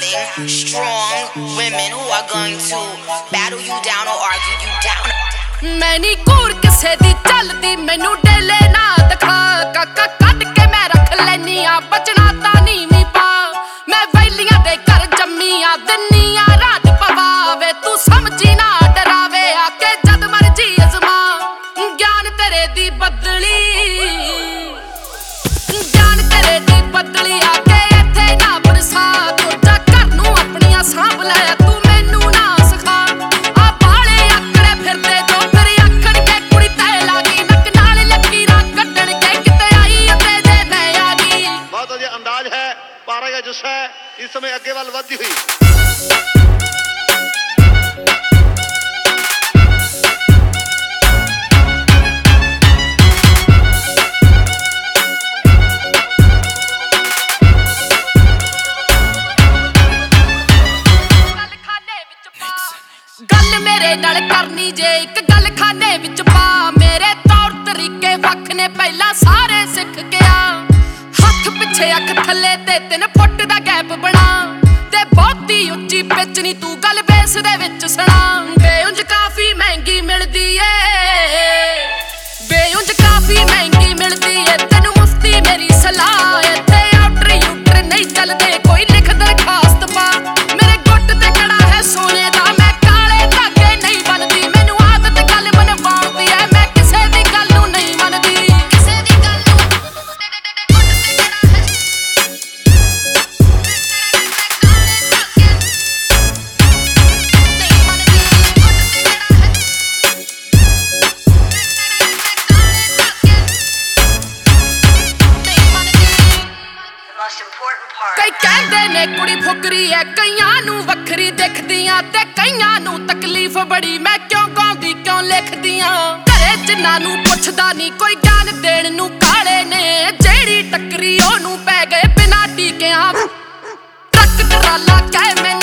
having strong women who are going to battle you down or argue you down. मैं नी कूड़ किसे दी चलदी मैनू डेले ना दिखा काका कट के मैं रख लैनी आ बचना ता नीवी पा मैं वैलियां दे घर जम्मी आ दिन्नी आ रात पवावे तू समझी ना डरावे आके जद मर्जी अजमा ज्ञान तेरे दी बदली ज्ञान तेरे दी बदली आके इत्थे ना बरसा तू जा घर नू अपनियां सांभ लै तू मैनू ना सिखा आ बाले आकड़े फिरदे जो फिर आखण के कुड़ी तै लागी नक नाल लकीरां कड्डण के किते आई अते जे मैं आ गई बहुत ਵਧੀਆ अंदाज है पारा का जुस्सा है इस समय अगे वाल वधदी हुई गल मेरे नाल करनी जे एक गल खाने विच पा मेरे तौर तरीके वख ने पहला सारे सिख गया हथ पिछे अख थले ते 3 फुट दा गैप बना ते बहुती उच्ची पिच नी तू गल बेस दे विच सुना बेउंज काफी महंगी मिलदी ए बेउंज काफी महंगी मिलदी ए तेनू मुफ्ती मेरी सलाह इत्थे आउटर यूटर नहीं चलदे कोई लिख दरखास्त पा मेरे गुट ते कड़ा है सोने दा मैं काले धागे नहीं बनदी मैनू आदत गल मनवाउंदी ऐ मैं किसे दी गल नू नहीं मनदी किसे दी गल नू गुट ते कड़ा है कई कहंदे ने कुड़ी फुकरी है कईयां नू वखरी दिखदियां ते कईयां नू तकलीफ बड़ी मैं क्यों गाउंदी क्यों लिखदियां घरे जिन्हां नू पुछदा नी कोई ज्ञान देण नू काले ने जेड़ी टकरी ओनू पै गए बिना टीकियां ट्रक टराला कह